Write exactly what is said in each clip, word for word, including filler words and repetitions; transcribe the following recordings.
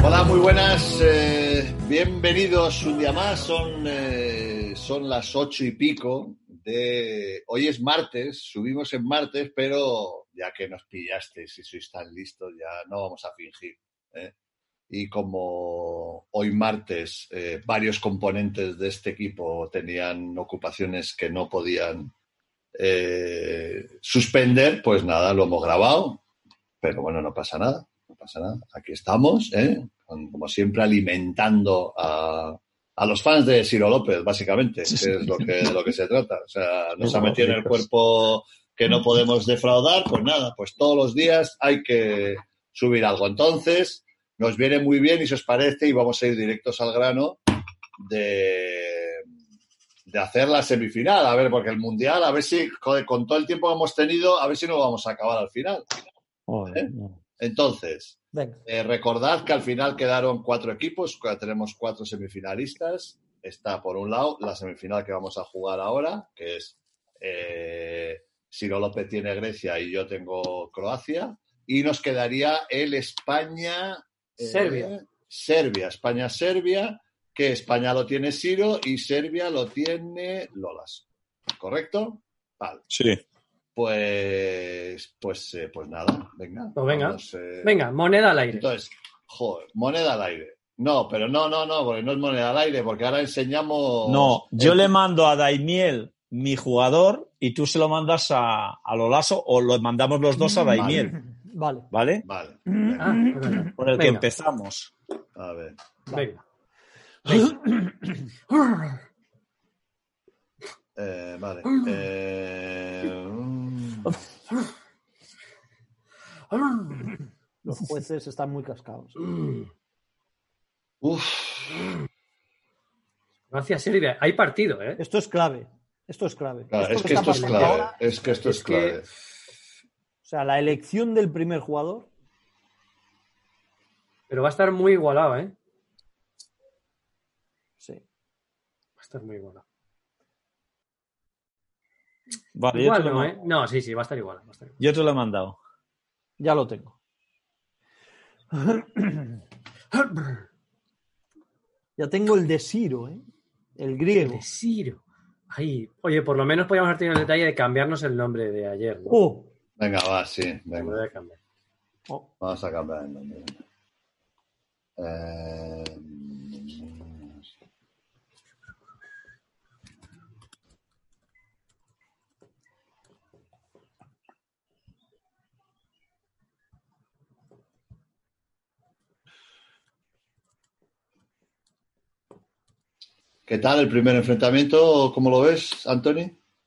Hola, muy buenas, eh, bienvenidos un día más, son, eh, son las ocho y pico de... Hoy es martes, subimos en martes, pero ya que nos pillasteis y sois tan listos, ya no vamos a fingir, ¿eh? Y como hoy martes eh, varios componentes de este equipo tenían ocupaciones que no podían eh, suspender, pues nada, lo hemos grabado, pero bueno, no pasa nada. No pasa nada, aquí estamos, ¿eh? Como siempre alimentando a, a los fans de Ciro López, básicamente, que es lo que, de lo que se trata. O sea, nos ha metido en el cuerpo que no podemos defraudar, pues nada, pues todos los días hay que subir algo. Entonces, nos viene muy bien y si os parece, y vamos a ir directos al grano de, de hacer la semifinal, a ver, porque el Mundial, a ver si, joder, con todo el tiempo que hemos tenido, a ver si no vamos a acabar al final. ¿Eh? Entonces, eh, recordad que al final quedaron cuatro equipos, tenemos cuatro semifinalistas. Está por un lado la semifinal que vamos a jugar ahora, que es eh, Ciro López tiene Grecia y yo tengo Croacia, y nos quedaría el España eh, Serbia Serbia, España-Serbia, que España lo tiene Ciro y Serbia lo tiene Lolas, ¿correcto? Vale. Sí. Pues, pues, eh, pues nada, venga. Pues venga, vamos, eh... venga, moneda al aire. Entonces, joder, moneda al aire. No, pero no, no, no, porque no es moneda al aire, porque ahora enseñamos... No, yo el... le mando a Daimiel mi jugador y tú se lo mandas a, a Lolaso o lo mandamos los dos a Daimiel. Vale. ¿Vale? Vale. Ah, venga. Con el venga. Que empezamos. A ver. Venga. venga. Eh, vale. Eh... Los jueces están muy cascados. Uf. Gracias, Serbia. Hay partido, ¿eh? Esto es clave. Esto es clave. Claro, esto es que esto es clave. Ahora, es que esto es, es clave. Que... O sea, la elección del primer jugador. Pero va a estar muy igualado, ¿eh? Sí. Va a estar muy igualado. Vale, igual no, ¿eh? No, sí, sí, va a estar igual. Va a estar igual. Yo te lo he mandado. Ya lo tengo. Ya tengo el de Ciro, ¿eh? El griego. El de Ciro. Ay, oye, por lo menos podríamos haber tenido el detalle de cambiarnos el nombre de ayer, ¿no? Oh. Venga, va, sí. Venga. Voy a cambiar. Oh. Vamos a cambiar el nombre. Eh... ¿Qué tal el primer enfrentamiento? ¿Cómo lo ves, Anthony?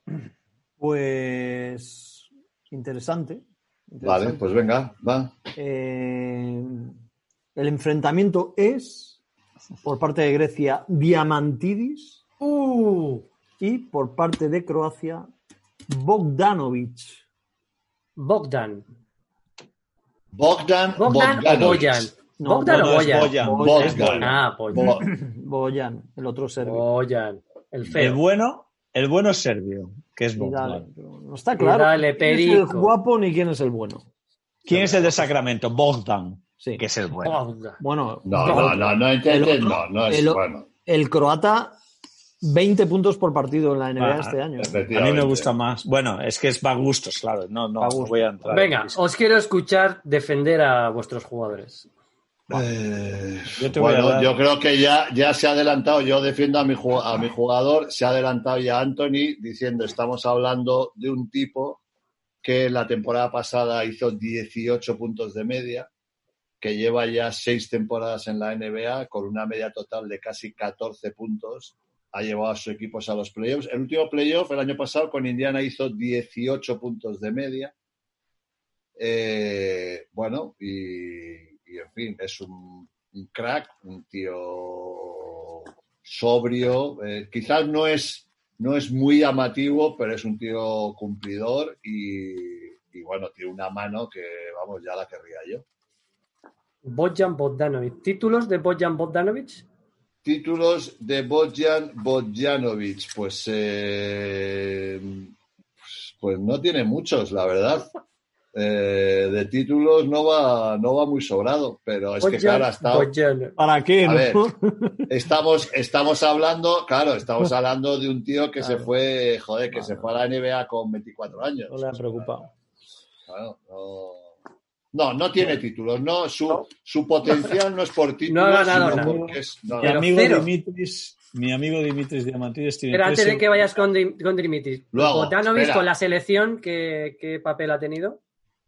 Pues interesante. interesante. Vale, pues venga, va. Eh, el enfrentamiento es, por parte de Grecia, Diamantidis uh, y por parte de Croacia, Bogdanovic. Bogdan. Bogdan, Bogdan o Bojan. No, Bogdan no, o Bojan. Bojan. Bojan. Bojan. Ah, Bojan. Bojan, el otro serbio. Bojan, el feo. El bueno, el bueno es serbio, que es Bogdan. Bogdan. No está claro dale, quién es el guapo ni quién es el bueno. ¿Quién es el de Sacramento? Bogdan, sí. Que es el bueno. Bogdan. Bueno, no, no, no, no entiendes, no, no es el, bueno. El croata, veinte puntos por partido en la N B A ah, este año. A mí me gusta más. Bueno, es que es va a gustos, claro. No, no, no voy a entrar. Venga, os quiero escuchar defender a vuestros jugadores. Eh, yo, bueno, dar... yo creo que ya, ya se ha adelantado, yo defiendo a mi, a mi jugador, se ha adelantado ya Anthony diciendo, estamos hablando de un tipo que la temporada pasada hizo dieciocho puntos de media, que lleva ya seis temporadas en la N B A con una media total de casi catorce puntos, ha llevado a sus equipos a los playoffs. El último playoff, el año pasado, con Indiana hizo dieciocho puntos de media. Eh, bueno, y... Y, en fin, es un, un crack, un tío sobrio. Eh, quizás no es, no es muy llamativo, pero es un tío cumplidor y, y, bueno, tiene una mano que, vamos, ya la querría yo. Bojan Bogdanovic. ¿Títulos de Bojan Bogdanovic? Títulos de Bojan Bogdanovic. Pues, eh, pues, pues no tiene muchos, la verdad. eh, de títulos no va, no va muy sobrado, pero es que claro, ha estado... ¿Para qué? A ¿no? ver, estamos, estamos hablando, claro, estamos hablando de un tío que Claro. se fue, joder, que Claro. se fue a la N B A con veinticuatro años. No le ha preocupado. Claro, no, no, no tiene títulos, no, su, No. su potencial no es por títulos, No ha ganado sino nada. porque es... no, Mi Pero amigo cero. Dimitris, mi amigo Dimitris Diamantidis tiene Pero tres antes de que euros. vayas con, Dim- con Dimitris, Luego, Bogdanovic espera. con la selección, ¿qué, ¿qué papel ha tenido?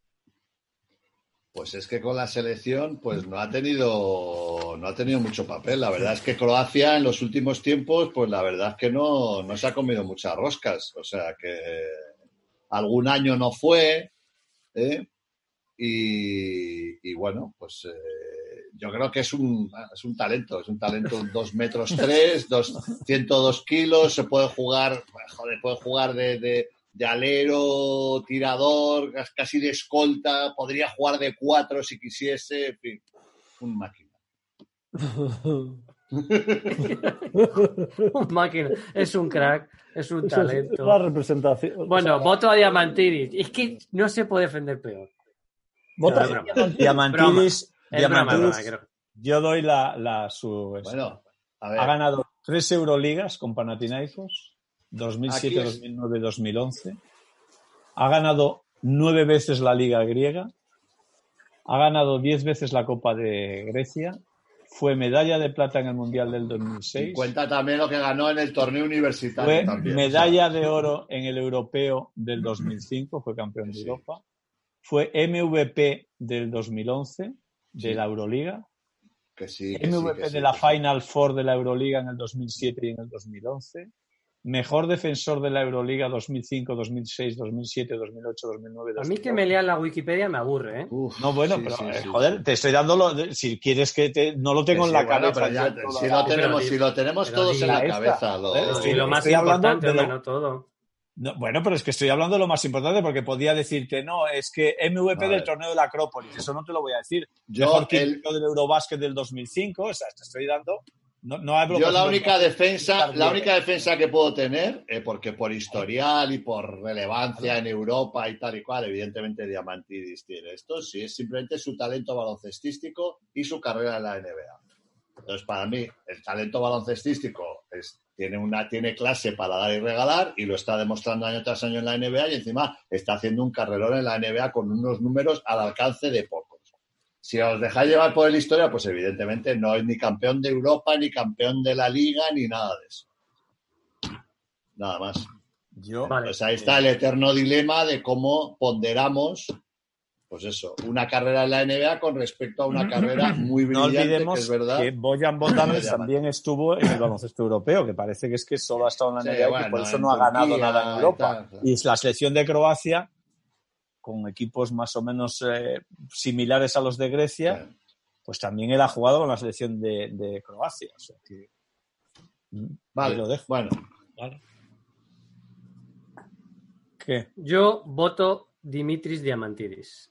Pues es que con la selección pues no ha tenido no ha tenido mucho papel. La verdad es que Croacia en los últimos tiempos, pues la verdad es que no, no se ha comido muchas roscas. O sea que algún año no fue, ¿eh? Y, y bueno, pues eh, yo creo que es un, es un talento, es un talento dos metros tres, dos, ciento dos kilos, se puede jugar, joder, puede jugar de, de de alero, tirador, casi de escolta, podría jugar de cuatro si quisiese, en fin, un máquina. Un máquina, es un crack, es un Eso es talento. la representación. Bueno, O sea, voto a Diamantidis. Es que no se puede defender peor. vota- No, es broma. Diamantidis, Es broma, es Diamantidis, broma, creo. yo doy la, la su. Bueno, a ver. Ha ganado tres Euroligas con Panathinaikos, dos mil siete, Aquí es- dos mil nueve, dos mil once. Ha ganado nueve veces la Liga griega. Ha ganado diez veces la Copa de Grecia. Fue medalla de plata en el Mundial del dos mil Y seis. cuenta también lo que ganó en el torneo universitario Fue también. medalla o sea, de oro en el Europeo del dos mil cinco, fue campeón de Sí. Europa. Fue M V P del dos mil once de Sí. la Euroliga. que sí, que sí, M V P que sí, de la que sí. Final Four de la Euroliga en el dos mil siete y en el dos mil once. Mejor defensor de la Euroliga dos mil cinco, dos mil seis, dos mil siete, dos mil ocho, dos mil nueve, A dos mí mil que once. me lean la Wikipedia me aburre, ¿eh? Uf, No, bueno, sí, pero sí, eh, sí, joder, sí. te estoy dando lo, si quieres que te, no lo tengo Que en sí, la bueno, cabeza. pero ya, yo toda si, la- lo tenemos, Pero si lo tenemos pero todos di en la la esta, cabeza, lo, ¿eh? Pero Sí, di lo más estoy hablando importante, de lo- hombre, no todo. No, bueno, pero es que estoy hablando de lo más importante porque podía decirte, no, es que M V P A del ver. torneo de la Acrópolis, eso no te lo voy a decir. Yo, Mejor el- quinteto del Eurobásquet del dos mil cinco, o sea, te estoy dando... No, no hablo Yo con la los única datos defensa, la tardíos. única defensa que puedo tener, eh, porque por historial y por relevancia en Europa y tal y cual, evidentemente Diamantidis tiene esto, sí, es simplemente su talento baloncestístico y su carrera en la N B A. Entonces, para mí, el talento baloncestístico es, tiene una tiene clase para dar y regalar y lo está demostrando año tras año en la N B A y encima está haciendo un carrerón en la N B A con unos números al alcance de pocos. Si os dejáis llevar por la historia, pues evidentemente no es ni campeón de Europa, ni campeón de la Liga, ni nada de eso. Nada más. Yo, Vale. Pues ahí está el eterno dilema de cómo ponderamos, pues eso, una carrera en la N B A con respecto a una carrera muy no brillante, olvidemos que es verdad. que Bojan Bogdanovic también estuvo en el baloncesto europeo, que parece que es que solo ha estado en la Sí, N B A y bueno, que por eso en no ha ganado Turquía nada en y Europa. tal, claro. Y la selección de Croacia, con equipos más o menos eh, similares a los de Grecia, Sí. pues también él ha jugado con la selección de, de Croacia. O sea que, mm, ahí Vale, lo dejo. bueno, Vale. ¿Qué? Yo voto Dimitris Diamantidis.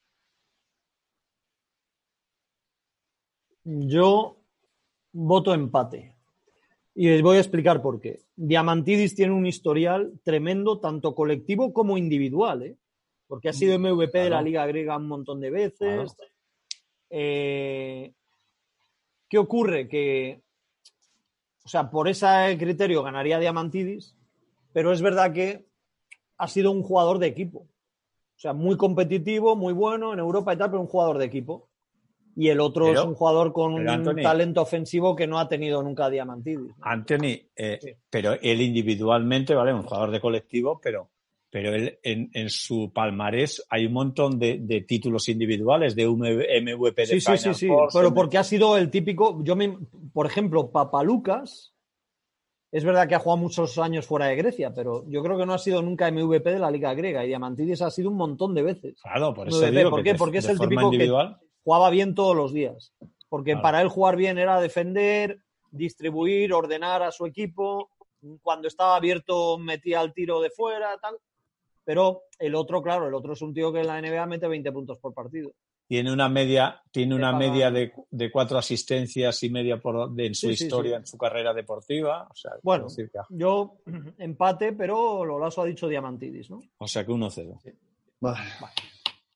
Yo voto empate. Y les voy a explicar por qué. Diamantidis tiene un historial tremendo, tanto colectivo como individual, ¿eh? Porque ha sido M V P de la Claro. Liga Griega un montón de veces. Claro. Eh, ¿Qué ocurre? Que, o sea, por ese criterio ganaría Diamantidis, pero es verdad que ha sido un jugador de equipo. O sea, muy competitivo, muy bueno en Europa y tal, pero un jugador de equipo. Y el otro Pero- es un jugador con pero, un Anthony- talento ofensivo que no ha tenido nunca Diamantidis, ¿no? Anthony, eh, Sí. pero él individualmente, ¿vale? Un jugador de colectivo, pero, pero él en, en su palmarés hay un montón de, de títulos individuales, de M V P de Sí, sí, Final sí, sí. Four, Pero M- porque ha sido el típico. Yo me, por ejemplo, Papalucas. Es verdad que ha jugado muchos años fuera de Grecia, pero yo creo que no ha sido nunca M V P de la Liga Griega. Y Diamantidis ha sido un montón de veces. Claro, por eso M V P. digo ¿Por que qué? de- Porque es de el forma típico individual, que jugaba bien todos los días. Porque Claro. para él jugar bien era defender, distribuir, ordenar a su equipo. Cuando estaba abierto metía el tiro de fuera, tal. Pero el otro, claro, el otro es un tío que en la N B A mete veinte puntos por partido. tiene una media, tiene una pagan. media de, de cuatro asistencias y media por, de, en su Sí, sí, historia, sí. en su carrera deportiva. O sea, Bueno, quiero decir que- yo empate, pero Lolaso ha dicho Diamantidis, ¿no? o sea que uno cero. vale.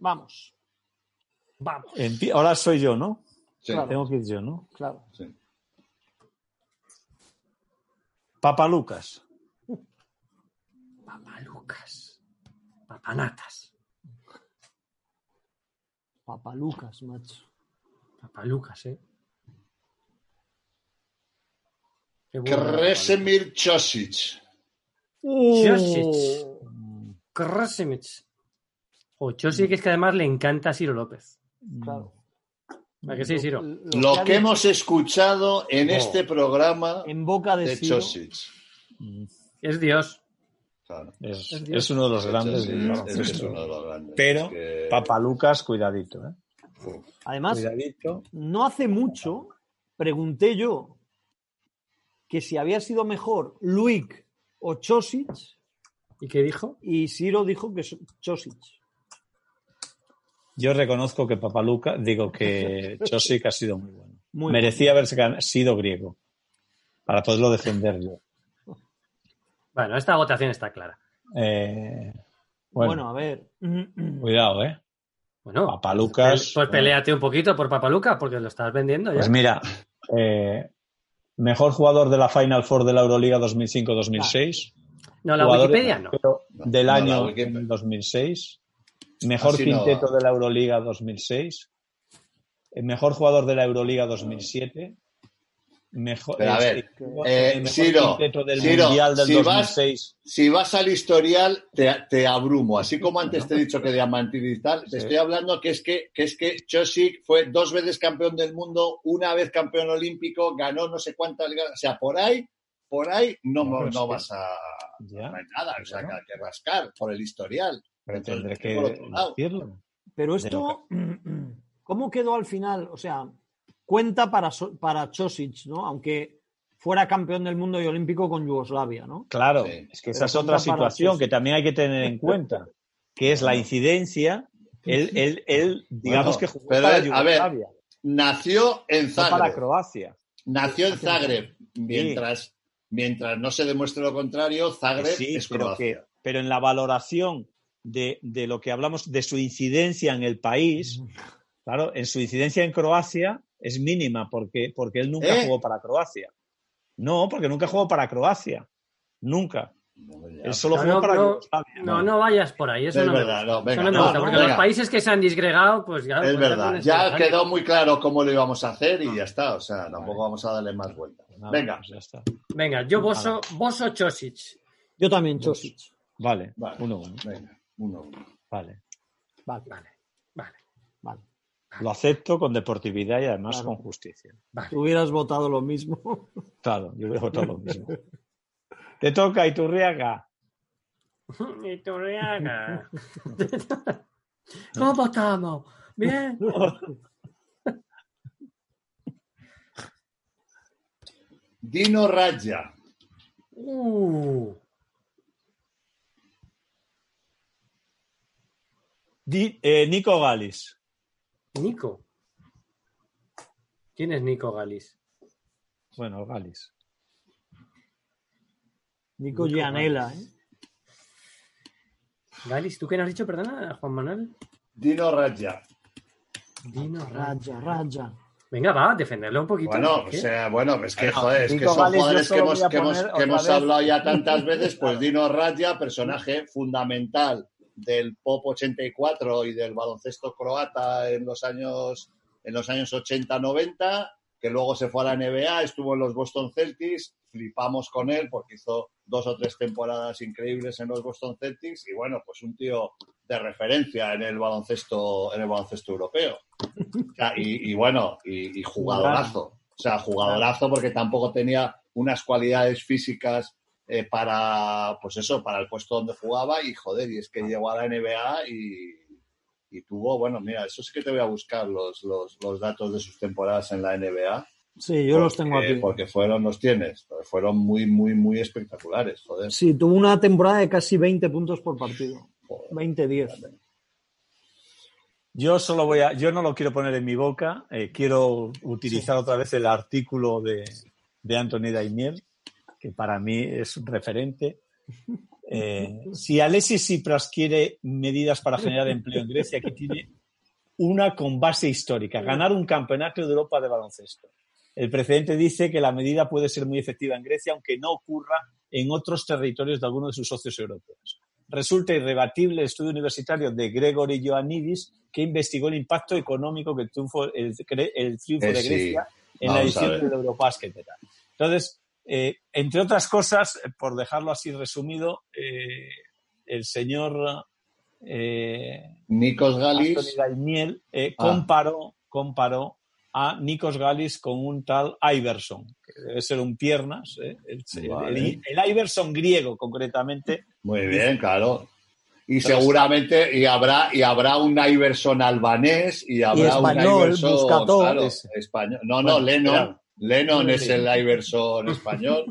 vamos. Vamos. Empie- Ahora soy yo, ¿no? Sí, Claro. Tengo que ir yo, ¿no? Claro. sí. Papalucas. Papalucas. Papanatas. Papalucas, macho. Papalucas, ¿eh? Qué bueno, Kresemir Čosić. Čosić. Krasimic. O Čosić, que es que además le encanta a Ciro López. Claro. ¿A que sí, Ciro? Lo ha que dicho hemos escuchado en Oh. este programa en boca de, de Ciro, Čosić. Es Dios. Claro. Es, Es Dios. es uno de los Sí, grandes sí, del es- baloncesto. es uno de los grandes. Pero Es que- Papalucas, cuidadito, ¿eh? Uf. Además, Cuidadito. no hace mucho pregunté yo que si había sido mejor Luik o Čosić, ¿Y qué dijo? y Ciro dijo que Čosić. Yo reconozco que Papaluca, digo que Čosić ha sido muy bueno. Muy Merecía haberse gan- sido griego para poderlo defender yo. Bueno, esta votación está clara. Eh, Bueno, bueno, a ver. cuidado, ¿eh? Bueno, Papalucas. pues peléate un poquito por Papaluca, porque lo estás vendiendo ya. Pues mira, eh, mejor jugador de la Final Four de la Euroliga dos mil cinco dos mil seis. no, la Jugador Wikipedia no. del No, la año Wikipedia. en dos mil seis. Mejor Así no quinteto va. de la Euroliga dos mil seis. El mejor jugador de la Euroliga dos mil siete. Mejor, Pero a ver, eh, eh, el mejor Ciro, quinteto del Ciro, Mundial del si dos mil vas- seis. Si vas al historial, te, te abrumo. Así como antes te he dicho que Diamantidis y tal, te Sí. estoy hablando que es que, que es que Čosić fue dos veces campeón del mundo, una vez campeón olímpico, ganó no sé cuántas ligas. O sea, por ahí, por ahí no, No, no, pero es que- vas a. Ya, No hay nada, o sea, bueno. que hay que rascar por el historial. pero Entonces, tendré que por otro lado. decirlo. Pero De esto, ¿cómo quedó al final? O sea, cuenta para, So- para Čosić, ¿no? Aunque fuera campeón del mundo y olímpico con Yugoslavia, ¿no? Claro, Sí. es que esa Pero es otra cuenta para situación Čosić. que también hay que tener en cuenta, que es la incidencia. Él, él, él digamos Bueno, que jugó pero para él, a ver, Yugoslavia, Nació en no para Zagreb. Croacia. Nació en Zagreb. Mientras, mientras no se demuestre lo contrario, Zagreb Sí, es pero, Croacia. que, pero en la valoración de, de lo que hablamos de su incidencia en el país, claro, en su incidencia en Croacia es mínima porque, porque él nunca ¿Eh? jugó para Croacia. No, porque nunca jugó para Croacia. Nunca. No, ya. Él solo No, jugó no, para no, Yugoslavia. no, no vayas por ahí, eso Es no me verdad, gusta. no, venga, Eso no me no, gusta, no, porque venga. los países que se han disgregado, pues ya... Es pues ya verdad, pones ya interesante. quedó muy claro cómo lo íbamos a hacer y ya está. O sea, tampoco vamos a darle más vueltas. Nada, Venga, pues ya está. Venga, yo Boso, Boso Čosić. Yo también, Čosić. Vale, vale, uno, uno. venga, uno, uno. Vale. Vale, Vale, vale, vale. Lo acepto con deportividad y además Claro. con justicia. vale. Tú hubieras votado lo mismo. Claro, yo hubiera votado lo mismo. Te toca, Iturriaga. Iturriaga. ¿Cómo estamos? Bien. Dino Radja. Uh, Di- eh, Nico Galis. Nico. ¿Quién es Nico Galis? Bueno, Galis. Nico Nico Gianella, ¿eh? Galis, ¿tú qué nos has dicho, perdona, Juan Manuel? Dino Radja. Dino Radja. Raja, Raja. Venga, va, defenderlo un poquito. Bueno, ¿por o qué? sea, bueno, es que, Bueno, joder, es que Nico son Galis, yo jugadores que solo hemos, voy a que hemos, poner que otra hemos vez. hablado ya tantas veces, pues Dino Radja, personaje fundamental del pop ochenta y cuatro y del baloncesto croata en los años en los años ochenta noventa, que luego se fue a la N B A, estuvo en los Boston Celtics, flipamos con él porque hizo dos o tres temporadas increíbles en los Boston Celtics y bueno, pues un tío de referencia en el baloncesto en el baloncesto europeo. O sea, y, y bueno, y, y jugadorazo. O sea, jugadorazo porque tampoco tenía unas cualidades físicas eh, para, pues eso, para el puesto donde jugaba y joder, y es que llegó a la N B A y, y tuvo, bueno, mira, eso sí que te voy a buscar los, los, los datos de sus temporadas en la N B A. Sí, yo los tengo porque- aquí. Porque fueron, los tienes, fueron muy, muy, muy espectaculares, joder. Sí, tuvo una temporada de casi veinte puntos por partido. Joder. veinte diez. Yo solo voy a, yo no lo quiero poner en mi boca, eh, quiero utilizar otra vez el artículo de, de Anthony Daimiel, que para mí es un referente. Eh, si Alexis Tsipras quiere medidas para generar empleo en Grecia, aquí tiene una con base histórica, ganar un campeonato de Europa de baloncesto. El precedente dice que la medida puede ser muy efectiva en Grecia, aunque no ocurra en otros territorios de alguno de sus socios europeos. Resulta irrebatible el estudio universitario de Gregory Ioannidis, que investigó el impacto económico que tuvo el, el triunfo eh, de Grecia sí. en la edición del Eurobasket. Entonces, eh, entre otras cosas, por dejarlo así resumido, eh, el señor eh, Nikos Galis Anthony Daimiel eh, ah. comparó, comparó a Nikos Galis con un tal Iverson, que debe ser un piernas, ¿eh? el, vale. el, el Iverson griego concretamente. Muy bien, claro. Y Entonces, seguramente y habrá y habrá un Iverson albanés y habrá y español, un Iverson Buscató, claro, español. No, no, bueno, Lennon. Era, Lennon es el Iverson español.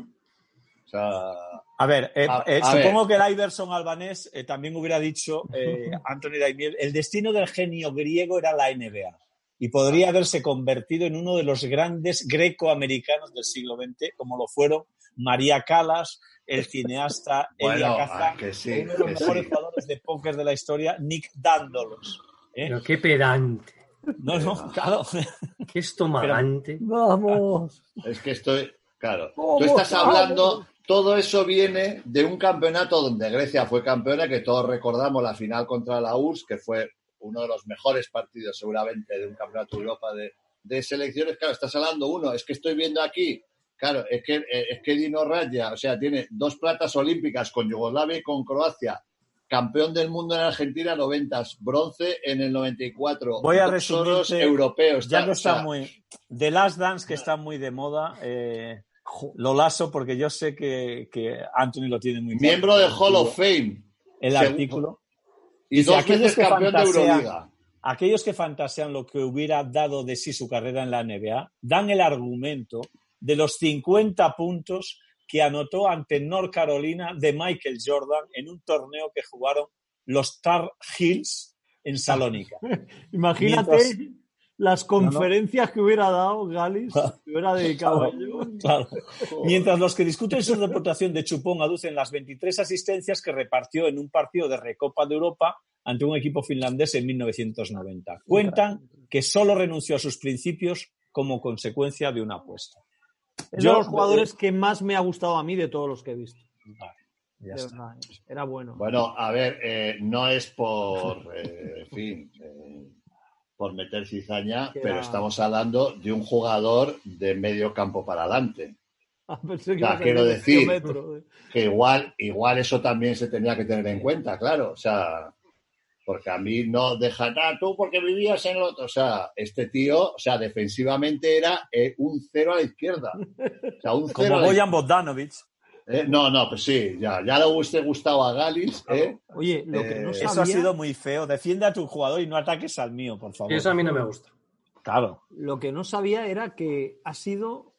O sea, a ver, eh, a, eh, a supongo ver. que el Iverson albanés eh, también hubiera dicho eh, Anthony Daimiel, el destino del genio griego era la N B A. Y podría haberse convertido en uno de los grandes grecoamericanos del siglo veinte, como lo fueron María Callas, el cineasta bueno, Elia Kazan, ah, sí, uno de los mejores sí. jugadores de póker de la historia, Nick Dandolos. ¿eh? Pero qué pedante. No, no, claro. Qué estomagante. Pero, vamos. Es que estoy, claro. Tú estás hablando, todo eso viene de un campeonato donde Grecia fue campeona, que todos recordamos la final contra la U R S S, que fue uno de los mejores partidos seguramente de un campeonato de Europa de, de selecciones. Claro, estás hablando uno, es que estoy viendo aquí, claro, es que, es que Dino Radja, o sea, tiene dos platas olímpicas con Yugoslavia y con Croacia, campeón del mundo en Argentina, noventas, bronce en el noventa y cuatro. Voy a resumirte, europeos. Ya está, que está o sea, muy... The Last Dance, que está muy de moda, eh, lo lazo porque yo sé que, que Anthony lo tiene muy claro. Miembro del Hall of Fame. El artículo. Y Dice, dos veces campeón de Euroliga. Aquellos que fantasean lo que hubiera dado de sí su carrera en la N B A dan el argumento de los cincuenta puntos que anotó ante North Carolina de Michael Jordan en un torneo que jugaron los Tar Heels en Salónica. Imagínate Mientras... las conferencias no, no. que hubiera dado Galis, que hubiera dedicado claro, a ello. Claro. Mientras los que discuten su reputación de chupón aducen las veintitrés asistencias que repartió en un partido de Recopa de Europa ante un equipo finlandés en mil novecientos noventa. Cuentan que solo renunció a sus principios como consecuencia de una apuesta. Es Yo, de los jugadores eh, que más me ha gustado a mí de todos los que he visto. Vale, ya está. Verdad, era bueno. Bueno, a ver, eh, no es por, eh, en fin, eh, por meter cizaña, era... pero estamos hablando de un jugador de medio campo para adelante. Ah, pensé que o sea, quiero decir que igual, igual eso también se tenía que tener en cuenta, claro. O sea, porque a mí no deja nada, tú porque vivías en el otro. O sea, este tío, o sea, defensivamente era eh, un cero a la izquierda. O sea, un cero Como Bojan Bogdanovic. Eh, no, no, pues sí, ya, ya le hubiese gustado a Galis. ¿eh? Oye, lo que no eh, sabía... Eso ha sido muy feo. Defiende a tu jugador y no ataques al mío, por favor. Eso a mí no me gusta. Claro. Lo que no sabía era que ha sido...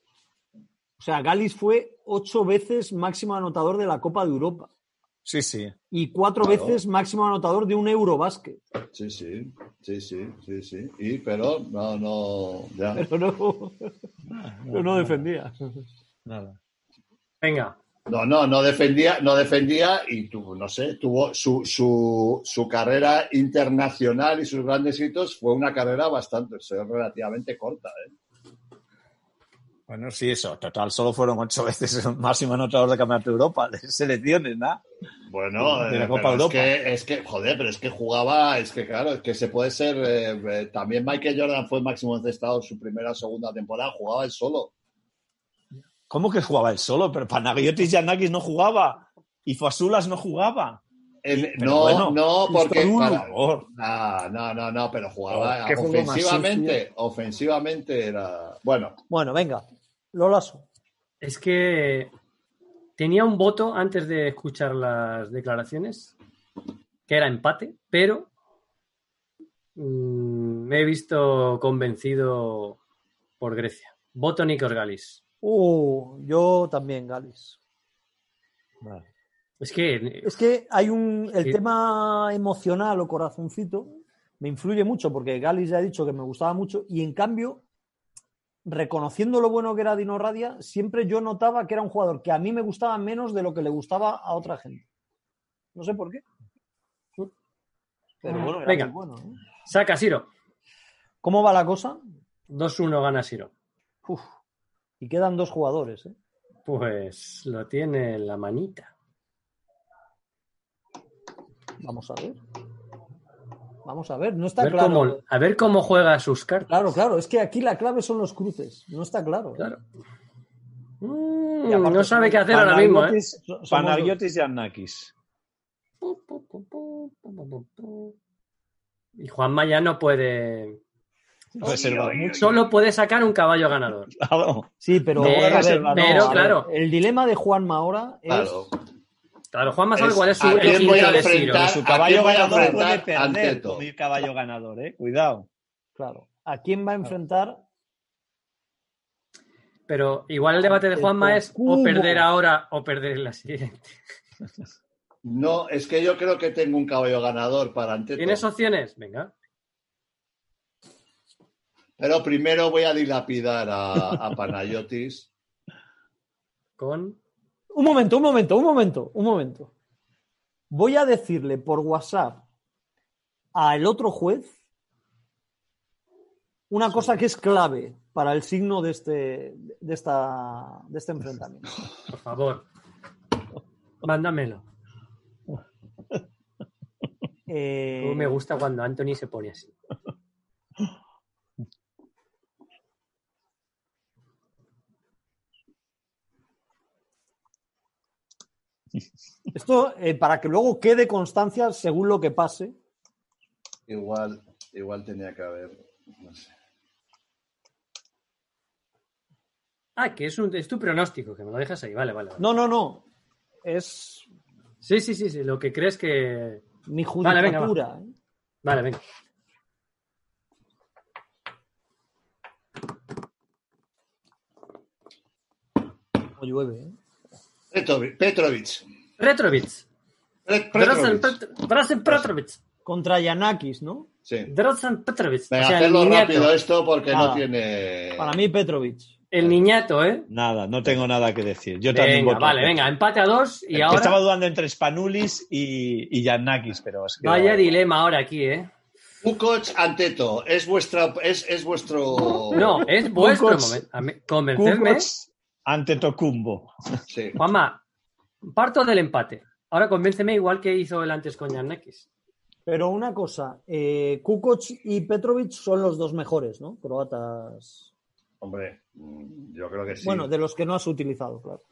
O sea, Galis fue ocho veces máximo anotador de la Copa de Europa. Sí, sí. Y cuatro claro. veces máximo anotador de un Eurobasket. Sí, sí, sí, sí, sí, sí. Y, pero no, no, ya. Pero no, pero no defendía. Nada. Venga. No, no, no defendía, no defendía y tuvo, no sé, tuvo su, su, su carrera internacional y sus grandes hitos fue una carrera bastante, relativamente corta, ¿eh? Bueno, sí, eso. Total, solo fueron ocho veces el máximo anotador de Campeonato de Europa, de selecciones, ¿no? Bueno, de la Copa de Europa. Es que, es que, joder, pero es que jugaba, es que claro, es que se puede ser. Eh, también Michael Jordan fue máximo encestado en su primera o segunda temporada, jugaba él solo. ¿Cómo que jugaba él solo? Pero Panagiotis Giannakis no jugaba y Fasulas no jugaba. El, no, bueno, no, porque para, no, no, no, no, pero jugaba oh, ofensivamente, ofensivamente era bueno. Bueno, venga, lo lazo. Es que tenía un voto antes de escuchar las declaraciones, que era empate, pero mmm, me he visto convencido por Grecia. Voto Nikos Galis. Uh, yo también Galis. Vale. Es que, es que hay un el sí. tema emocional o corazoncito me influye mucho porque Galis ya ha dicho que me gustaba mucho y en cambio, reconociendo lo bueno que era Dino Radja, siempre yo notaba que era un jugador que a mí me gustaba menos de lo que le gustaba a otra gente. No sé por qué. Pero bueno, era Venga. muy bueno, ¿eh? Saca Siro. ¿Cómo va la cosa? dos uno gana Siro. Uf. Y quedan dos jugadores, ¿eh? Pues lo tiene en la manita. Vamos a ver. Vamos a ver, no A está ver, claro. cómo, a ver cómo juega sus cartas. Claro, claro, es que aquí la clave son los cruces. No está claro. ¿eh? Claro. Mm, Y aparte no sabe somos- qué hacer ahora mismo, ¿eh? Panagiotis, Somos Panagiotis Giannakis. Y Juanma ya no puede. Reservado mucho. Solo puede sacar un caballo ganador. Claro. Sí, pero, No puede a ver, reservar, no, pero, a ver, claro. el dilema de Juanma ahora es Claro. Claro, Juanma sabe Es- cuál es su ¿a quién el voy quinto a de Siro. enfrentar? Su ¿A caballo quién voy a ganador puede enfrentar? perder Anteto. con mi caballo ganador, eh. Cuidado. claro, ¿a quién va a enfrentar? Pero igual el debate de Juanma es o perder ahora o perder en la siguiente. No, es que yo creo que tengo un caballo ganador para Anteto. ¿Tienes opciones? Venga. Pero primero voy a dilapidar a, a Panagiotis. Con. Un momento, un momento, un momento, un momento. Voy a decirle por WhatsApp al otro juez una cosa que es clave para el signo de este, de esta, de este enfrentamiento. Por favor. Mándamelo. Eh, Como me gusta cuando Anthony se pone así. Esto, eh, para que luego quede constancia según lo que pase. Igual, igual tenía que haber, no sé. Ah, que es, un, es tu pronóstico, que me lo dejas ahí. Vale, vale. vale. No, no, no. Es Sí, sí, sí, sí. Lo que crees que. mi Vale, venga, va. judicatura. ¿eh? Vale, venga. O llueve, ¿eh? Petrovic. Petrovic. Retrovic. Pet- Drazen Petrovic. Drazen Petrovic. Contra Yanakis, ¿no? Sí. Drazen Petrovic. Venga, O sea, el hacerlo niñato. rápido esto porque Ah, no tiene... Para mí, Petrovic. El niñato, ¿eh? Nada, no tengo nada que decir. Yo también Venga, voto. vale, venga. Empate a dos y Que ahora. Estaba dudando entre Spanulis y, y Giannakis, pero es que... Vaya dilema ahora aquí, ¿eh? Kukoc, Anteto. Es vuestra... Es, es vuestro... No, es vuestro Kukoc. momento. A mí- Convencerme. Kukoc ante Tocumbo. Sí. Juanma, parto del empate. Ahora convénceme igual que hizo el antes con Giannakis. Pero una cosa, eh, Kukoc y Petrovic son los dos mejores, ¿no? Croatas. Hombre, mm, yo creo que sí. Bueno, de los que no has utilizado, claro.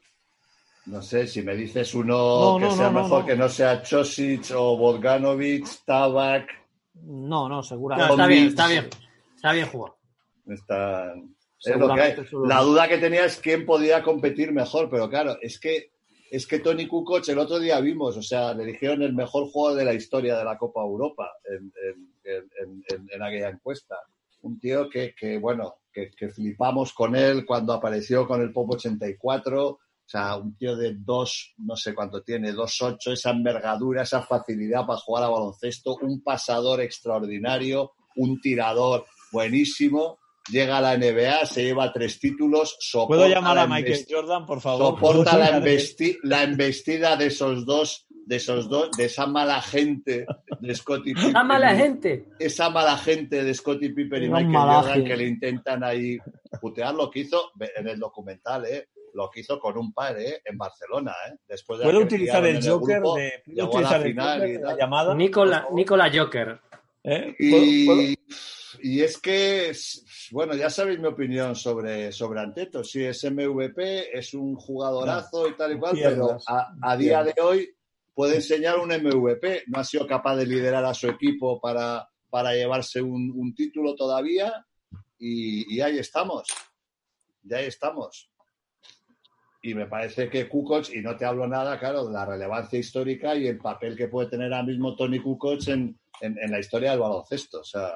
No sé, si me dices uno No, que no, sea no, no, mejor no. que no sea Chosic o Bogdanovic, Tabak, No, no, No, seguramente. está bien, está bien. Está bien jugado. está... Es lo que hay. Seguramente solo- La duda que tenía es quién podía competir mejor, pero claro, es que es que Toni Kukoc el otro día vimos, o sea, le eligieron el mejor jugador de la historia de la Copa Europa en, en, en, en, en aquella encuesta. Un tío que, que bueno, que, que flipamos con él cuando apareció con el Pop ochenta y cuatro, o sea, un tío de dos, no sé cuánto tiene, dos ocho, esa envergadura, esa facilidad para jugar a baloncesto, un pasador extraordinario, un tirador buenísimo. Llega a la N B A, se lleva tres títulos. ¿Puedo llamar la a Michael investi- Jordan, por favor? Soporta la, ¿Puedo- embesti- la embestida de esos dos, de esos dos, de esa mala gente de Scottie Pippen. ¡A mala gente! Esa mala gente de Scottie Pippen y Era un Michael malaje. Jordan que le intentan ahí putear lo que hizo en el documental, ¿eh? Lo que hizo con un par, ¿eh? En Barcelona, ¿eh? Después de ¿Puedo que utilizar pillaron el en Joker grupo, de, ¿puedo llegó a utilizar la el final Joker y de la tal. llamada? Nicola, Nicola Joker. ¿Eh? ¿Puedo- puedo? Y, y es que, bueno, ya sabéis mi opinión sobre, sobre Anteto. Sí, es M V P, es un jugadorazo y tal y cual, pero Piernas. a, a día de hoy puede enseñar un M V P. No ha sido capaz de liderar a su equipo para, para llevarse un, un título todavía y, y ahí estamos. Y ahí estamos. Y me parece que Kukoc, y no te hablo nada, claro, de la relevancia histórica y el papel que puede tener ahora mismo Toni Kukoc en, en, en la historia del baloncesto. O sea,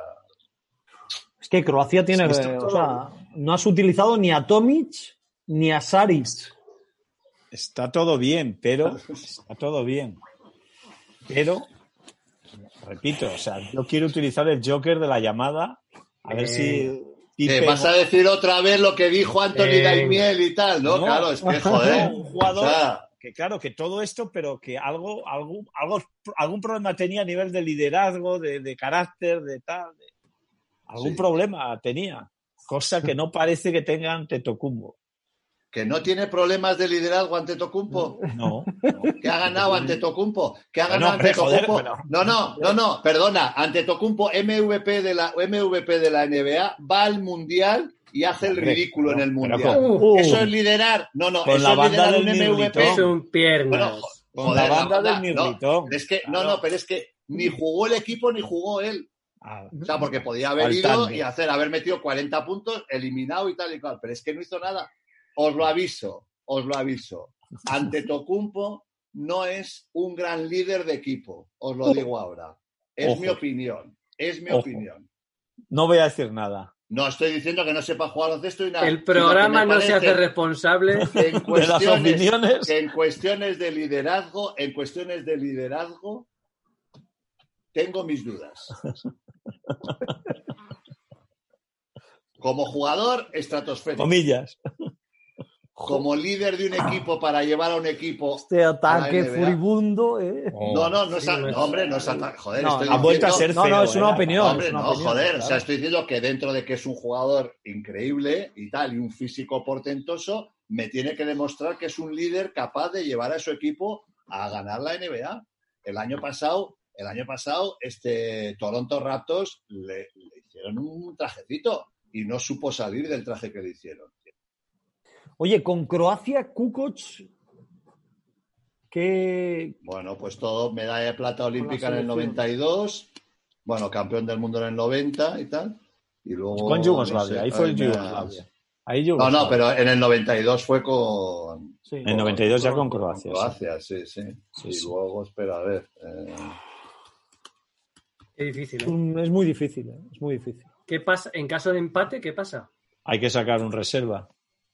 Es que Croacia tiene, Sí, esto eh, todo- o sea, no has utilizado ni a Tomic ni a Saric. Está todo bien, pero está todo bien. Pero, repito, o sea, yo quiero utilizar el Joker de la llamada, a ver Eh, si ¿qué, Pippen- vas a decir otra vez lo que dijo Anthony Eh, Daimiel y tal, ¿no? no. Claro, es que, joder. un jugador o sea, que claro, que todo esto, pero que algo, algo, algo, algún problema tenía a nivel de liderazgo, de, de carácter, de tal. De, algún Sí. problema tenía, cosa que no parece que tenga Antetokounmpo. ¿Que no tiene problemas de liderazgo Antetokounmpo? No. ¿Que ha ganado Antetokounmpo? ¿Que ha Bueno, ganado hombre, joder, Antetokounmpo? bueno. No, no, no, no, perdona. Antetokounmpo, M V P de la M V P de la N B A, va al Mundial y hace el Hombre, ridículo pero- en el pero Mundial. con- Uh, Eso es liderar. No, no, Con eso la es banda liderar del un M V P. Es un piernas. Bueno, jo- Con joder, la banda del no, Mirritón. es que, no, Claro. no, pero es que ni jugó el equipo ni jugó él. Ah, O sea, porque podía haber Faltando. ido y hacer, haber metido cuarenta puntos, eliminado y tal y cual. Pero es que no hizo nada. Os lo aviso, os lo aviso. Antetokounmpo no es un gran líder de equipo. Os lo digo ahora. Es Ojo. mi opinión. Es mi Ojo. opinión. no voy a decir nada. No estoy diciendo que no sepa jugar al cesto y nada. El programa sino no que se me hace parece responsable. que en De las cuestiones, opiniones. que en cuestiones de liderazgo, en cuestiones de liderazgo, tengo mis dudas. Como jugador, estratosférico. Comillas. Como líder de un equipo para llevar a un equipo. Este a la ataque N B A. furibundo, ¿eh? No, no, no es. Sí, a- no es- no, hombre, no es ata- Joder, No, estoy no, Ha vuelto a diciendo- ser No, feo. no, es una ¿eh? opinión. Hombre, es una no, opinión, joder, claro. o sea, estoy diciendo que dentro de que es un jugador increíble y tal, y un físico portentoso, me tiene que demostrar que es un líder capaz de llevar a su equipo a ganar la N B A. El año pasado, el año pasado, este Toronto Raptors le, le hicieron un trajecito y no supo salir del traje que le hicieron. Oye, con Croacia, Kukoc, que Bueno, pues todo, medalla de plata olímpica en el selección. noventa y dos, bueno, campeón del mundo en el noventa y tal, y luego... Con Yugoslavia, no sé, ahí fue hay más- Yugoslavia. Ahí No, Yugoslavia. no, pero en el noventa y dos fue con... sí. En el noventa y dos ya con Croacia. Con sí. Croacia, sí, sí. Sí, y sí. luego, espera, a ver... eh, Qué difícil, Es ¿eh? un- es muy difícil, ¿eh? Es muy difícil. ¿Qué pasa? En caso de empate, ¿qué pasa? Hay que sacar un reserva.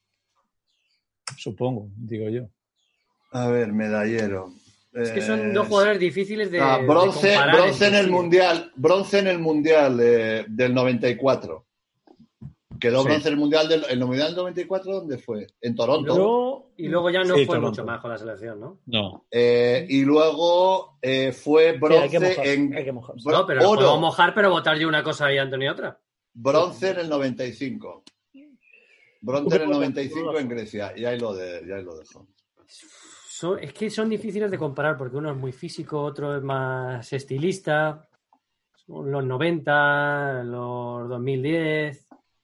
Supongo, digo yo. A ver, medallero. Es que son Eh, dos jugadores difíciles de, ah, de bronce, comparar bronce en entre el sí. mundial, bronce en el mundial eh, del noventa y cuatro. Quedó Sí. bronce en el mundial del el mundial del noventa y cuatro, ¿dónde fue? En Toronto. Yo, Y luego ya no Sí, fue Toronto. mucho más con la selección, ¿no? No. Eh, y luego eh, fue sí, bronce hay que mojarse, en hay que mojarse. bro- No, pero lo oro, puedo mojar, pero votar yo una cosa y Antonio otra. bronce en el noventa y cinco. Bronce en el noventa y cinco en Grecia. Y ahí lo, de, y ahí lo dejo. Son- es que son difíciles de comparar porque uno es muy físico, otro es más estilista. Son los noventa, los dos mil diez.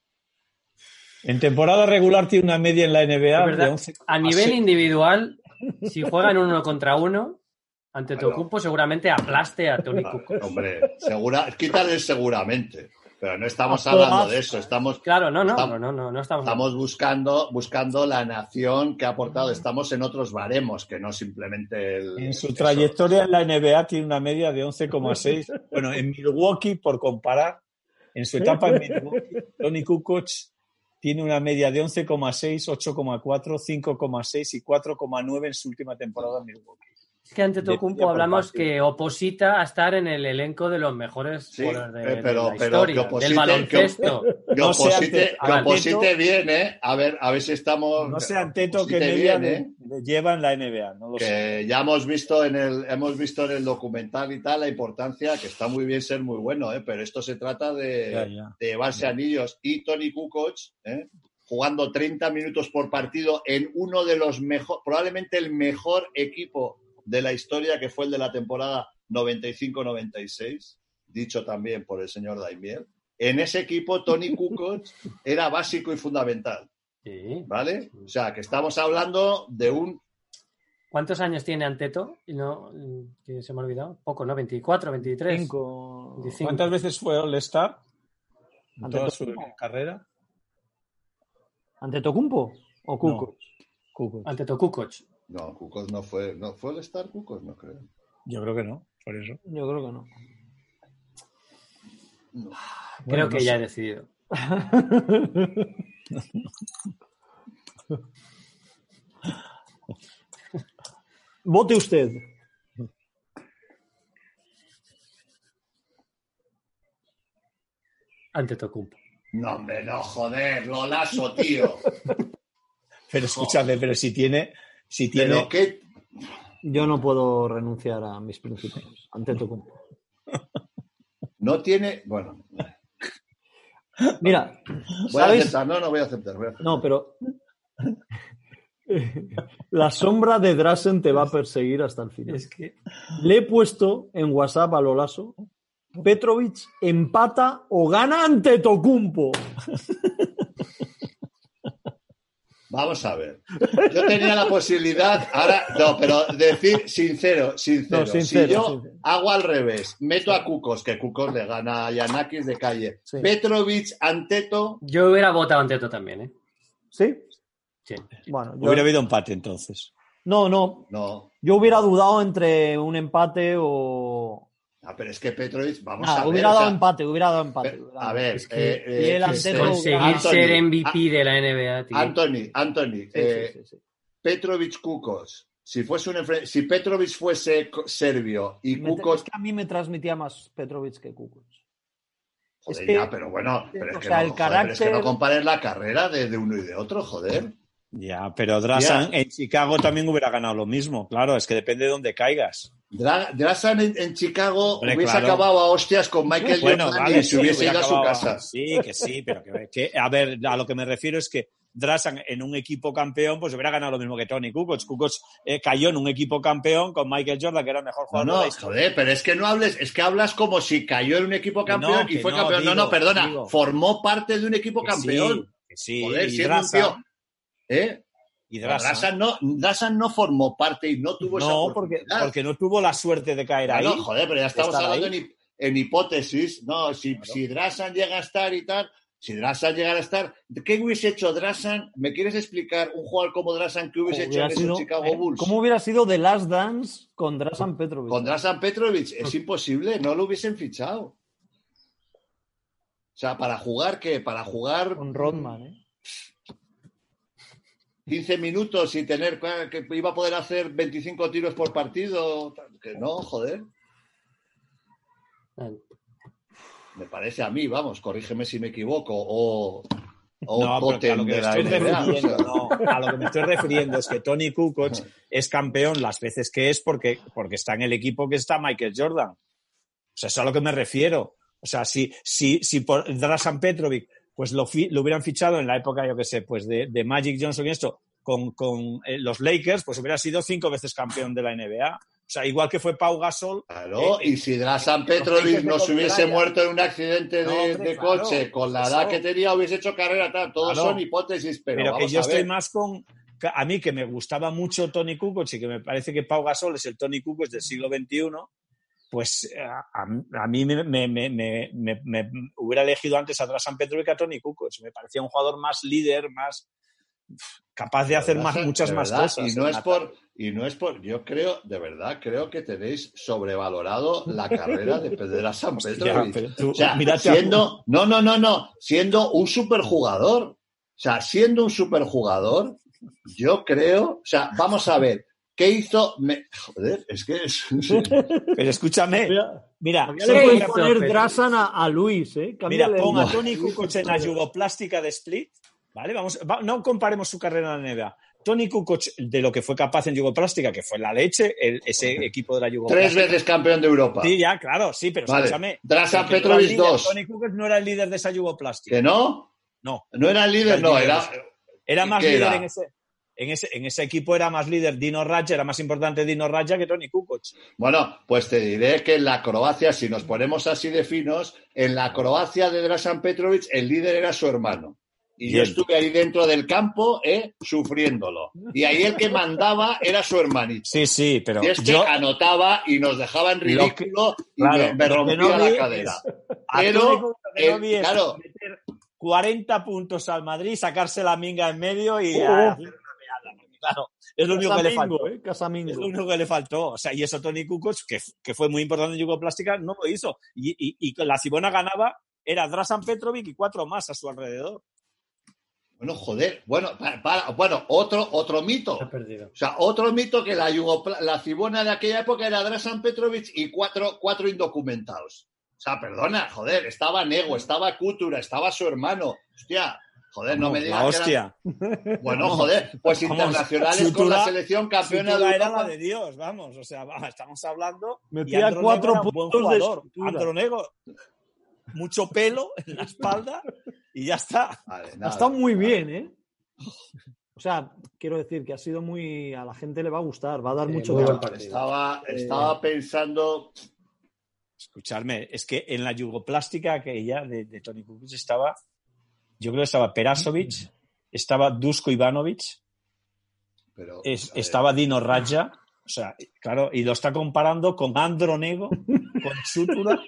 En temporada regular tiene una media en la N B A Es verdad, de once. a nivel sí. individual, si juegan uno contra uno, ante Claro. Tocumpo seguramente aplaste a Tony Kukoc. Hombre, segura, quítale seguramente. Pero no estamos A hablando todas. de eso. Estamos, Claro, no, no, Estamos- no, no, no estamos. estamos buscando, buscando la nación que ha aportado. Estamos en otros baremos, que no simplemente el. En su eso. trayectoria en la N B A tiene una media de once coma seis. Bueno, en Milwaukee, por comparar, en su etapa en Milwaukee, Tony Kukoc tiene una media de once coma seis, ocho coma cuatro, cinco coma seis y cuatro coma nueve en su última temporada en Milwaukee. Es que ante de media Tocumpo por hablamos partido. que oposita a estar en el elenco de los mejores Sí, jugadores de, eh, pero- de la pero historia, que oposite- del baloncesto. Que No sé, oposite, ante- que ante- oposite bien, ¿eh? A ver, a ver si estamos. No sé Anteto oposite qué media bien, de- ¿eh? lleva en la N B A. No lo sé. Que ya hemos visto en el hemos visto en el documental y tal la importancia, que está muy bien ser muy bueno, ¿eh? Pero esto se trata de, Ya, ya. de llevarse anillos. Y Tony Kukoc, ¿eh? Jugando treinta minutos por partido en uno de los mejores, probablemente el mejor equipo de la historia, que fue el de la temporada noventa y cinco noventa y seis, dicho también por el señor Daimiel. En ese equipo Tony Kukoc era básico y fundamental, Sí. ¿vale? O sea, que estamos hablando de un ¿Cuántos años tiene Anteto? Y no, que se me ha olvidado. Poco, ¿no? veinticuatro, veintitrés. Cinco. veinticinco. ¿Cuántas veces fue All-Star en Ante toda su Tocumpo. carrera? ¿Ante Tocumpo o Kukoc? Kukoc. Anteto Kukoc. No, Kukoc no fue. ¿No fue el Star Kukoc? No creo. Yo creo que no, por eso. Yo creo que no. No. Creo Bueno, que no ya sé. he decidido. Vote usted. Ante Tocumpo. No, hombre, no, joder, Lolaso, tío. Pero escúchame, pero si tiene, si tiene, Pero qué, Yo no puedo renunciar a mis principios. Antetokounmpo. No tiene... Bueno. Mira, Voy a ¿sabéis? aceptar. No, no voy a aceptar. Voy a aceptar. No, pero... La sombra de Drazen te va a perseguir hasta el final. Es que... Le he puesto en WhatsApp a Lolaso: Petrovic empata o gana ante Antetokounmpo. Vamos a ver. Yo tenía la posibilidad, ahora, no, pero decir sincero, sincero. No, sincero, si yo sincero. hago al revés, meto a Kukos, que Kukos le gana a Giannakis de calle. Sí. Petrovic, Anteto, Yo hubiera votado Anteto también, ¿eh? ¿Sí? Sí. Bueno, yo... Hubiera habido empate entonces. No, no. no. Yo hubiera dudado entre un empate o... Ah, pero es que Petrovic, vamos Nada, a ver. hubiera o dado sea, empate, hubiera dado empate. pe- hubiera a dado- ver, Es que- eh, y el eh, Anteto- Conseguir Anthony, ser M V P ah, de la N B A, tío. Anthony, Anthony, Sí, eh, sí, sí, sí. Petrovic, Kukos. Si fuese un enfre- si Petrovic fuese co- serbio y Me- Kukos, Es que a mí me transmitía más Petrovic que Kukoc. joder, es que- ya, pero bueno, pero es o que, sea, no, el joder, pero es que no carácter- compares la carrera de, de uno y de otro, joder. Ya, pero Drazen en Chicago también hubiera ganado lo mismo. Claro, es que depende de dónde caigas. Dra- Drasan en, en Chicago Hombre, hubiese claro. acabado a hostias con Michael Bueno, Jordan vale, y se sí, hubiese hubiera ido a su acabado- casa. Sí, que sí, pero que, que- a ver, a lo que me refiero es que Drazen en un equipo campeón pues hubiera ganado lo mismo que Tony Kukoc. Kukoc eh, cayó en un equipo campeón con Michael Jordan, que era el mejor No, jugador de no, la historia. joder, pero es que no hables, es que hablas como si cayó en un equipo Que no, campeón y que fue no, campeón. no, digo, no, perdona, digo. formó parte de un equipo Que campeón. Sí, que sí, Joder, y siendo un Drazen, tío. ¿Eh? y Pero Drazen. Drasan no, Drasan no formó parte y no tuvo esa No, porque, oportunidad. porque no tuvo la suerte de caer Bueno, ahí. joder, pero ya estamos estar hablando ahí. en, hip- en hipótesis. No, si, Claro. si Drasan llega a estar y tal, si Drasan llegara a estar, ¿qué hubiese hecho Drasan? ¿Me quieres explicar un jugador como Drasan que hubiese hecho Hubiera en esos sido- Chicago eh, Bulls? ¿Cómo hubiera sido The Last Dance con Drasan Petrovic? Con Drasan Petrovic es imposible, no lo hubiesen fichado. O sea, para jugar, ¿qué? Para jugar Con Rodman, ¿eh? quince minutos y tener que iba a poder hacer veinticinco tiros por partido. Que no, joder. Me parece a mí, vamos, corrígeme si me equivoco. O, o No, porque a Totem lo que de me la estoy N B A, o sea. refiriendo, no, a lo que me estoy refiriendo es que Tony Kukoc es campeón las veces que es porque, porque está en el equipo que está Michael Jordan. O sea, eso es a lo que me refiero. O sea, si, si, si por Drasan Petrovic pues lo, fi, lo hubieran fichado en la época, yo qué sé, pues de, de Magic Johnson y esto, con, con eh, los Lakers, pues hubiera sido cinco veces campeón de la N B A. O sea, igual que fue Pau Gasol. Claro, eh, y si Drasan los Petrovic Lakers no de se hubiese Kobe Bryant. muerto en un accidente de, No, hombre, de claro, coche con la pues edad eso. que tenía, hubiese hecho carrera tal. Todos Claro. son hipótesis, pero, Pero, vamos que yo a ver. estoy más con... A mí que me gustaba mucho Tony Kukoc y que me parece que Pau Gasol es el Tony Kukoc del siglo veintiuno, pues a, a mí me, me, me, me, me, me hubiera elegido antes a Drasan Petrovic que a Tony Kukoc. Me parecía un jugador más líder, más capaz de hacer más, Drasan, muchas de más verdad, cosas. Y no en es la por, y no es por, yo creo, de verdad, creo que tenéis sobrevalorado la carrera de Drasan Hostia, Petrovic. pero tú, O sea, mírate a- siendo, no, no, no, no, siendo un superjugador, o sea, siendo un superjugador, yo creo, o sea, vamos a ver, ¿qué hizo? Me, joder, es que es, Pero escúchame, mira, Ya Sí, le puedes hizo, poner pero- Drasan a, a Luis, ¿eh? mira, Cámbiale pon a el- Tony Kukoc en la jugoplástica de Split, ¿vale? Vamos, va- no comparemos su carrera en la N B A. Tony Kukoc, de lo que fue capaz en jugoplástica, que fue la leche, el- ese equipo de la tres jugoplástica. veces campeón de Europa. Sí, ya, claro, sí, pero Vale. escúchame. Drasan que no era el Petrovic, líder, dos. Tony Kukoc no era el líder de esa jugoplástica. ¿Que no? No. No era el líder, Era el no, líder era... de Era ¿Y más qué líder era? en ese, en ese en ese equipo, era más líder Dino Radja, era más importante Dino Radja que Tony Kukoc. Bueno, pues te diré que en la Croacia, si nos ponemos así de finos, en la Croacia de Drasan Petrovic el líder era su hermano. Y yo Bien. estuve ahí dentro del campo, eh, sufriéndolo. Y ahí el que mandaba era su hermanito. Sí, sí, pero Y este yo anotaba y nos dejaba en Lo que- ridículo y claro, me, me lo rompía que no la vi cadera. a Pero, Tony Kukoc lo que no el- vi es claro. meter cuarenta puntos al Madrid, sacarse la minga en medio y Oh. a hacer una meada. Claro, es lo único que le faltó. Casamingo, ¿eh? Casamingo. Es lo único que le faltó. O sea, y eso Tony Kukoc, que, que fue muy importante en jugoplástica, no lo hizo. Y, y, y la Cibona ganaba, era Drasan Petrovic y cuatro más a su alrededor. Bueno, joder, bueno, para, para- bueno, otro, otro mito. Se ha perdido. O sea, otro mito que la, Yugopla- la Cibona de aquella época era Drasan Petrovic y cuatro, cuatro indocumentados. O sea, perdona, joder, estaba Nego, estaba Kutura, estaba su hermano. Hostia, Joder, no me digas la hostia. que eran... Bueno, joder, pues Vamos, internacionales Chutura, con la selección campeona de era Europa. la de Dios, vamos. O sea, va, estamos hablando... Metía cuatro era un buen puntos de jugador. Chutura. Andronego, mucho pelo en la espalda y ya está. Vale, Ha nada, estado muy nada. bien, ¿eh? O sea, quiero decir que ha sido muy... A la gente le va a gustar, va a dar Sí, mucho muy que buen hablar. partido. Estaba, estaba pensando... Escuchadme, es que en la yugoplástica aquella de, de Toni Kukoc estaba, yo creo que estaba Perasovic, estaba Dusko Ivanovic, Pero, es- a ver, estaba Dino Radja, o sea, claro, y lo está comparando con Andronego, con Chutura.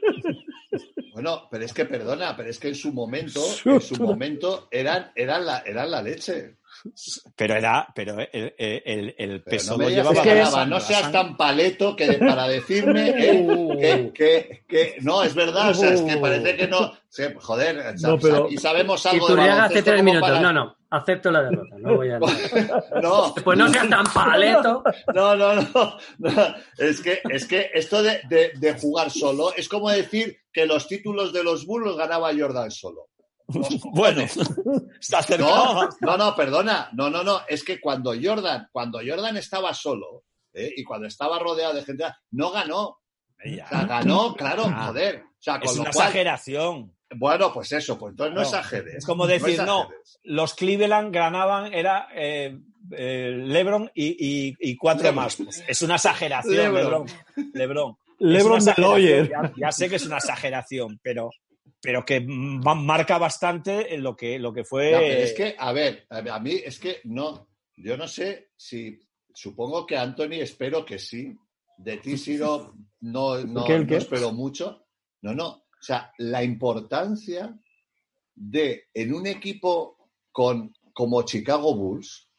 Bueno, pero es que perdona, pero es que en su momento, en su momento eran, eran, la, eran la leche. Pero era, pero el, el, el, el Pero peso no me lo digas llevaba que que- ganaba, no seas tan paleto que de- para decirme eh, que, que, que- no, es verdad, o sea, es que parece que no, se- joder, No, pero- aquí sabemos algo de Iturriaga hace baloncesto tres como minutos. para- No, no. Acepto la derrota. No voy a... No, Pues no seas tan paleto. no, no, no, no. Es que, es que esto de, de, de jugar solo es como decir que los títulos de los Bulls los ganaba Jordan solo. Bueno, está acercado. No, no, no, perdona. No, no, no. Es que cuando Jordan, cuando Jordan estaba solo, ¿eh? Y cuando estaba rodeado de gente, no ganó. O sea, ganó, claro, Ah, joder. O sea, con Es lo una cual, exageración. bueno, pues eso, pues entonces no, No, exageres. es como decir, no, exageres. los Cleveland ganaban, era eh, eh, LeBron y, y, y cuatro LeBron. más. Pues es una exageración, LeBron. LeBron. LeBron. LeBron Es una de Lawyer. exageración, Ya, ya sé que es una exageración, pero, pero que va- marca bastante lo que, lo que fue. Ya, pero es que, a ver, a a mí es que no, yo no sé si, supongo que Anthony, espero que sí. De ti, Siro, no, no, ¿Qué, el qué? no espero mucho. No, no. O sea, la importancia de, en un equipo con, como Chicago Bulls,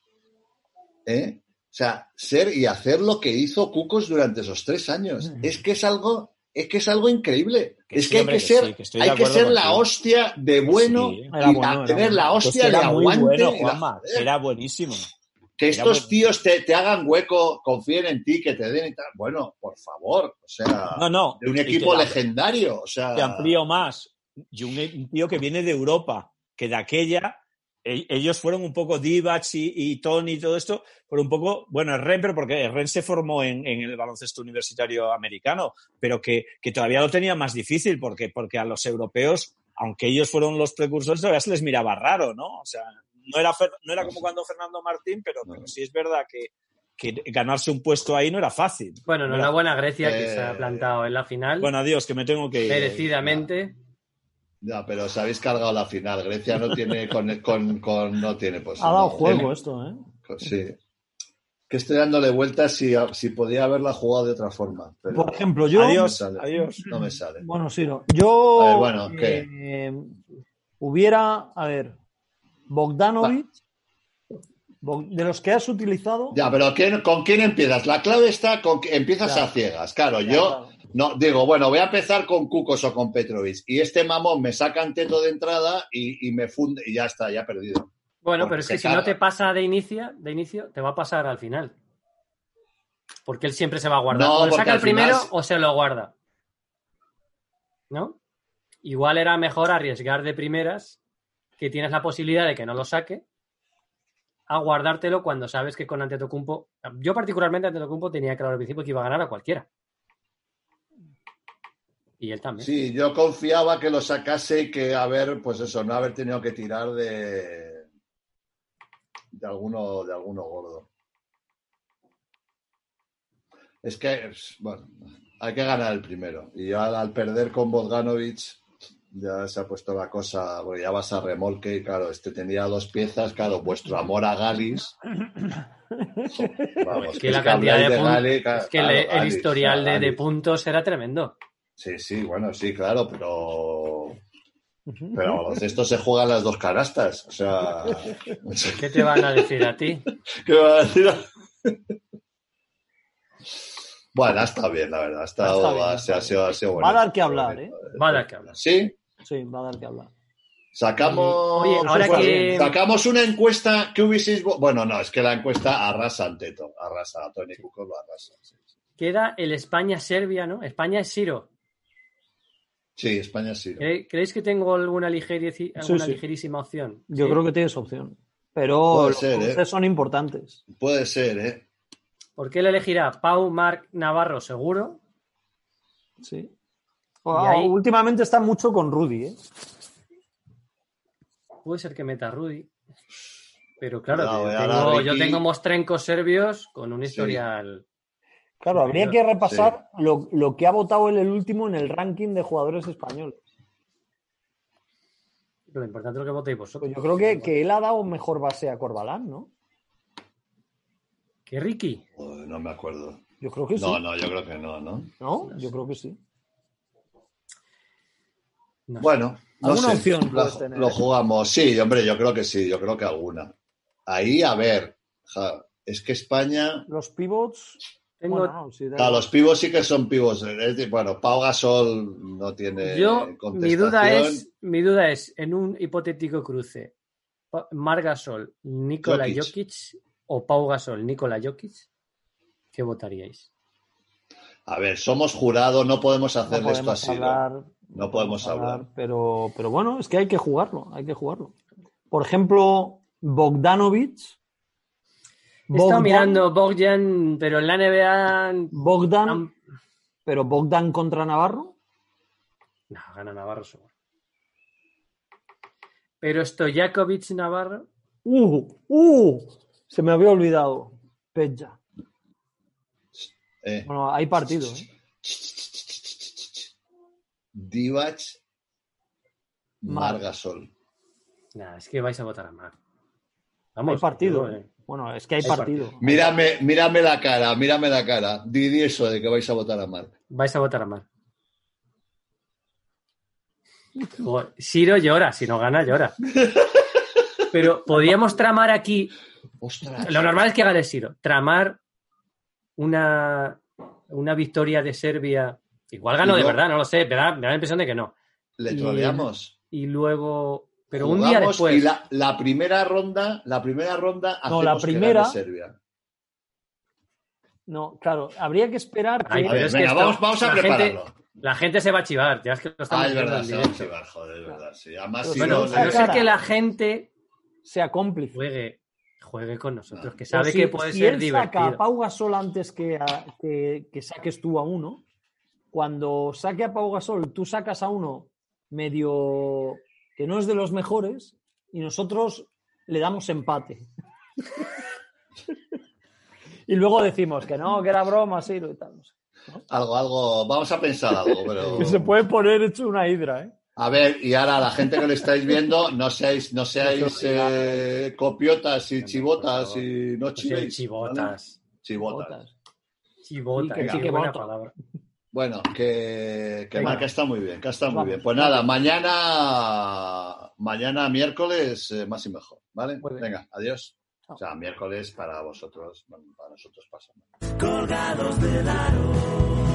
¿eh? O sea, ser y hacer lo que hizo Kukoc durante esos tres años. Mm. Es que es algo, es que es algo increíble. Que es sí, que hay hombre, que que ser, sí, que estoy de hay que acuerdo ser la contigo. hostia de bueno Sí. y Era bueno, la- era tener bueno. la Pues hostia que de era muy aguante. bueno, y la- Juanma, era buenísimo. que Era estos muy- tíos te, te hagan hueco, confíen en ti, que te den y tal. Bueno, por favor, o sea, No, no. de un y equipo te la- legendario. O sea, Te amplío más. Y un, un tío que viene de Europa, que de aquella, e- ellos fueron un poco Divac y, y Tony y todo esto, fueron un poco, bueno, el Ren, pero porque el Ren se formó en, en el baloncesto universitario americano, pero que, que todavía lo tenía más difícil, porque, porque a los europeos, aunque ellos fueron los precursores, todavía se les miraba raro, ¿no? O sea, no era, Fer- no era como cuando Fernando Martín, pero, No. pero sí es verdad que, que ganarse un puesto ahí no era fácil. Bueno, No era- enhorabuena a Grecia, que Eh, se ha plantado en la final. Bueno, adiós, que me tengo que ir. merecidamente. ya, pero os habéis cargado la final. Grecia no tiene con, con, con- no tiene pues. Ha dado no, juego tiene- esto, ¿eh? Sí. Que estoy dándole vueltas si, si podía haberla jugado de otra forma. Pero Por ejemplo, yo... Adiós, No me sale. adiós. no me sale. Bueno, sí, no. Yo... A ver, bueno, ¿qué? eh, hubiera... A ver... Bogdanovic... Bog- de los que has utilizado... Ya, pero ¿quién- ¿con quién empiezas? La clave está con que empiezas Ya. a ciegas. Claro, Ya, yo claro. no digo, bueno, voy a empezar con Kukoc o con Petrovic. Y este mamón me saca Anteto de entrada y, y me funde y ya está, ya he perdido. Bueno, Porque pero es se que si carga. no te pasa de inicio, de inicio, te va a pasar al final. Porque él siempre se va a guardar. No, o le porque saca el al final primero sí. o se lo guarda. ¿No? Igual era mejor arriesgar de primeras, que tienes la posibilidad de que no lo saque, a guardártelo cuando sabes que con Antetokounmpo... Yo particularmente Antetokounmpo tenía claro al principio que iba a ganar a cualquiera. Y él también. Sí, yo confiaba que lo sacase y que haber, pues eso, no haber tenido que tirar de de alguno, de alguno gordo. Es que, bueno, hay que ganar el primero. Y al, al perder con Bogdanovic, ya se ha puesto la cosa, porque ya vas a remolque y claro, este tenía dos piezas, claro, vuestro amor a Galis. Vamos, Es que la cantidad de, habláis puntos. Gali, claro, Es que el, claro, el Galis, historial de, de Galis. puntos era tremendo. Sí, sí, bueno, sí, claro, pero pero esto se juega en las dos canastas, o sea, ¿Qué te van a decir a ti? ¿qué va a decir? Bueno, está bien, la verdad, ha estado, Está bien, ha, está ha sido, ha sido Va a bonito. dar que hablar, ¿eh? Va a dar que hablar. Sí, Sí, va a dar que hablar. sacamos, Oye, ahora bueno, que- sacamos una encuesta que hubieseis, vo- bueno, no, es que la encuesta arrasa ante todo, arrasa, a Toni Kukoc lo arrasa. Sí, Queda el España-Serbia, ¿no? España es Siro. Sí, España sí. ¿Cre- ¿Creéis que tengo alguna, ligeri- alguna sí. ligerísima opción? Yo ¿Sí? creo que tienes opción. Pero Puede los ser, cruces ¿eh? son importantes. Puede ser, ¿eh? ¿Por qué le elegirá Pau, Marc, Navarro, seguro? Sí. Y Ah, ahí- Últimamente está mucho con Rudy, ¿eh? Puede ser que meta a Rudy. Pero claro, Cuidado, yo, eh, tengo, ahora yo Ricky- tengo mostrencos serbios con un Sí. historial. Claro, habría superior. que repasar lo, lo que ha votado él el último en el ranking de jugadores españoles. Lo importante es lo que votéis vosotros. Pues yo creo que, que él ha dado mejor base a Corbalán, ¿no? ¿Que Ricky? Joder, no me acuerdo. Yo creo que sí. No, no, yo creo que no, ¿no? ¿No? Yo creo que sí. No sé. Bueno, no Alguna sé. opción Lo, puedes tener. lo jugamos. Sí, hombre, yo creo que sí, yo creo que alguna. Ahí, a ver, ja, es que España... Los pivots. Tengo- Bueno, no, sí, da Claro, igual. los pivos sí que son pivos. Es decir, bueno, Pau Gasol no tiene Yo, mi contestación. duda es, mi duda es, en un hipotético cruce, Pa- Marc Gasol, Nikola Jokic. Jokic o Pau Gasol, Nikola Jokic, ¿qué votaríais? A ver, somos jurado, no podemos No hacerle esto podemos así. ¿no? hablar. No podemos hablar. Pero, pero bueno, es que hay que jugarlo, hay que jugarlo. Por ejemplo, Bogdanovic. He estado Bogdan- mirando Bogdan, pero en la N B A... Bogdan, am- pero Bogdan contra Navarro. No, gana Navarro seguro. Pero Stojakovic Navarro, ¡Uh! ¡Uh! Se me había olvidado. Peja. Eh, Bueno, hay partido, ¿eh? Divac, Mar. Marc Gasol. nada, es que vais a votar a Marc. Hay Vamos, partido. yo, ¿eh? eh, Bueno, es que hay Hay partido. partido. Mírame, mírame la cara, mírame la cara. Di eso de que vais a votar a Marc. vais a votar a Marc. Joder, Siro llora, si no gana, llora. Pero podríamos tramar aquí. Ostras. Lo normal es que gane Siro. Tramar una, una victoria de Serbia. Igual ganó Y de no- verdad, no lo sé. Me da, me da la impresión de que no. Le Y- troleamos. Y luego. Pero un día Jugamos después. Y la, la primera ronda, la primera ronda No, la hacemos que primera- gane Serbia. No, claro, habría que esperar que... Ay, A pero ver, es que venga, esto- vamos, vamos a la gente- prepararlo. La gente se va a chivar. Ya es que lo estamos Ah, es viendo verdad, en se va a directo. chivar, joder, es verdad. Sí. Además, Pero si Bueno, no, esa a no ser cara- que la gente sea cómplice. juegue, juegue con nosotros, No. que Pero sabe si- que puede si ser él divertido. saca a Pau Gasol antes que, a- que, que saques tú a uno, cuando saque a Pau Gasol, tú sacas a uno medio que no es de los mejores y nosotros le damos empate. Y luego decimos que no, que era broma, sí, y tal. No sé. algo, algo, vamos a pensar algo, pero... Que se puede poner hecho una hidra, ¿eh? A ver, y ahora la gente que lo estáis viendo, no seáis, no seáis eh, copiotas y chivotas y no No sé, chivéis. ¿vale? chivotas. Chivotas. Chivotas, Sí, que qué sí que buena voto. palabra. Bueno, que, que Venga. Marca está muy bien, que está muy Vamos, bien. Pues nada, mañana, mañana miércoles, eh, más y mejor, ¿vale? Muy bien. Venga, adiós. Chao. O sea, miércoles para vosotros, bueno, para nosotros pasa. Colgados del aro.